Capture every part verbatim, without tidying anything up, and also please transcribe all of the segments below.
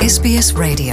S B S Radio.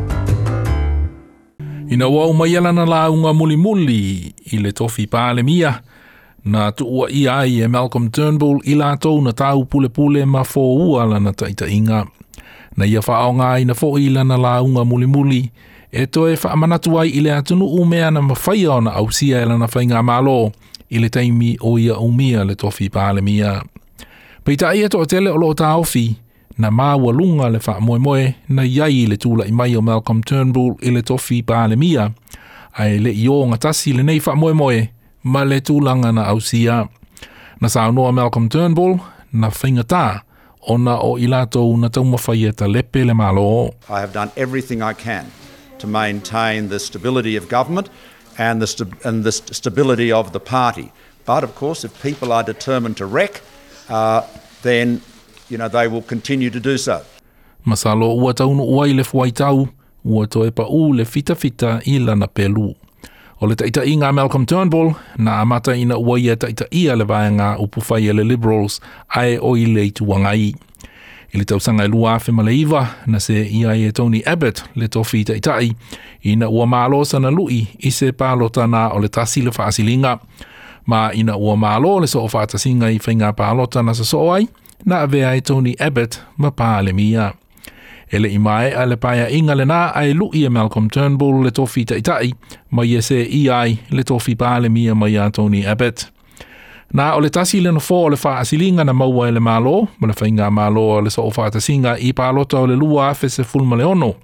Ina wau mai ala na launga muli muli i le tofi pāle mia. Na tuua i ai e Malcolm Turnbull i lātou na tau pule pule ma fō ua lana taita inga. Na ia whaonga i na fō i lana launga muli muli. E toe whaamanatu ai i le atunu umea na mawhaia o na ausia e lana whainga malo i le taimi o ia umia le tofi pāle mia. Peita ia to tele o lo ta ofi na maua lunga le wha moe moe na iai le tūla i mai o Malcolm Turnbull i le tofi pāle mia. Ai le i o ngatasi le nei wha moe moe ma le tūlanga na ausia. Na saunoa Malcolm Turnbull na whaingata o na o i lātou na taumawhaia ta lepe le malo. I have done everything I can to maintain the stability of government and the, st- and the st- stability of the party. But of course, if people are determined to wreck, uh, then you know, they will continue to do so. Masalo ua taunu ua i le fuaitau, ua toe pa u le fita fita i lana pelu. O le taita i ngā Malcolm Turnbull, na amata ina ua ia taita ia le vaya ngā upufai le Liberals, ai o i le tuangai. I le tausanga i lua afe maleiva, na se ia e Tony Abbott le tofi taitai, ina ua malo sana lui i se pālota na o le tasi le whaasilinga. Ma ina ua malo le so o whaatasinga i whainga pālota na sa soai, na avea e Tony Abbott ma pāle mia. Ele i mai a le paia inga le nā ai lui e Malcolm Turnbull le tofi taitai, ma ia se i ai le tofi pāle mia ma ia Tony Abbott. Nā o le tasi le no fō le whaasilinga na maua e le malo, ma le whainga malo le so o whaatasinga i pālota o le lua afe se fulma le ono.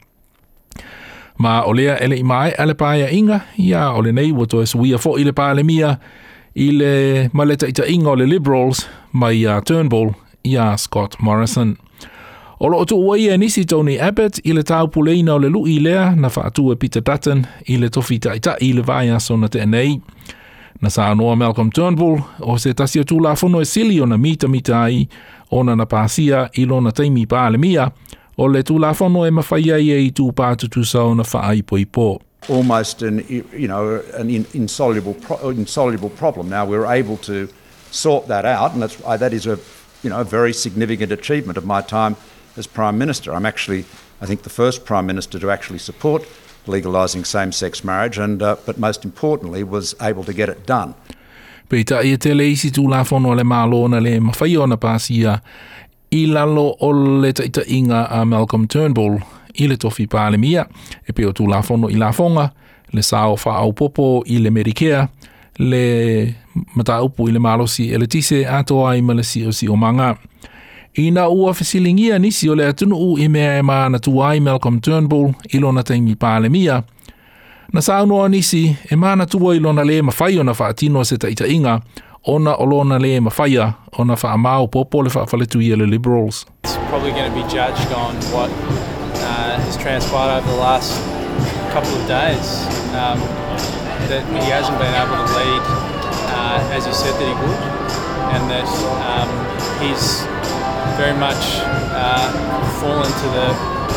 Ma o lea ele i mai a le paia inga, ia o le nei wato e suia fo i le pāle mia, i le maleta ita inga o le Liberals, ma ia Turnbull, ia Scott Morrison. O lo tu ua ia nisi Tony Abbott i le tau puleina o le lui lea na whaatu e Peter Dutton i le tofi taita i le vaya sona te anei. Na sa anoa Malcolm Turnbull o se tasio tu la fono e sili o na mita mita ai o na na pasia i lo na taimi pāle mia o le tu la fono e mawhaia ia i tu pātutu sa o na whaai po i po. Almost an, you know, an insoluble, pro- insoluble problem. Now we're able to sort that out, and that's, uh, that is a you know, a very significant achievement of my time as Prime Minister. I'm actually, I think, the first Prime Minister to actually support legalising same-sex marriage, and uh, but most importantly, was able to get it done. Peita ia te leisi tū la whono le mālo na le mawhai o na pāsia i lalo o le taita inga a Malcolm Turnbull i le tofi pāle mia, e peo tū la whono i la whonga, le sao whaau popo i le Medicare, le mataupu i le malosi e le tise atoa i malasi o si o manga. Ina ua fesilingia nisi o le atunu u i mea e maana tuai Malcolm Turnbull i lona taimi pāle mia. Na saunoa nisi e maana tua i lona le mawhai o na whaatino se taita inga, ona o lona le mawhaia o na whaamau popo le whaafaletu i le Liberals. It's probably going to be judged on what uh, has transpired over the last couple of days. Um, that he hasn't been able to lead uh, as he said that he would, and that um, he's very much uh, fallen to the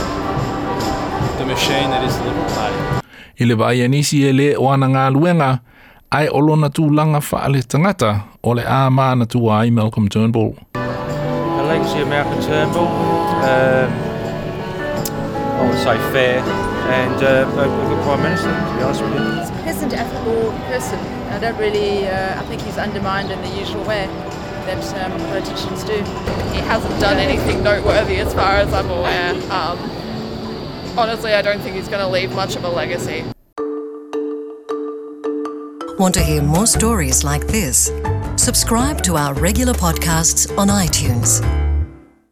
the machine that is the Liberal Party. I le vai anisi e le o ana ngā luenga ai olona tūlanga whaale tangata o le a mana tua ai Malcolm Turnbull. The legacy of Malcolm Turnbull, um, I would say fair, and uh, a, a good Prime Minister, to be honest with you. He's a pleasant, affable person. I don't really, uh, I think he's undermined in the usual way that um, politicians do. He hasn't done anything noteworthy as far as I'm aware. Um, honestly, I don't think he's going to leave much of a legacy. Want to hear more stories like this? Subscribe to our regular podcasts on iTunes.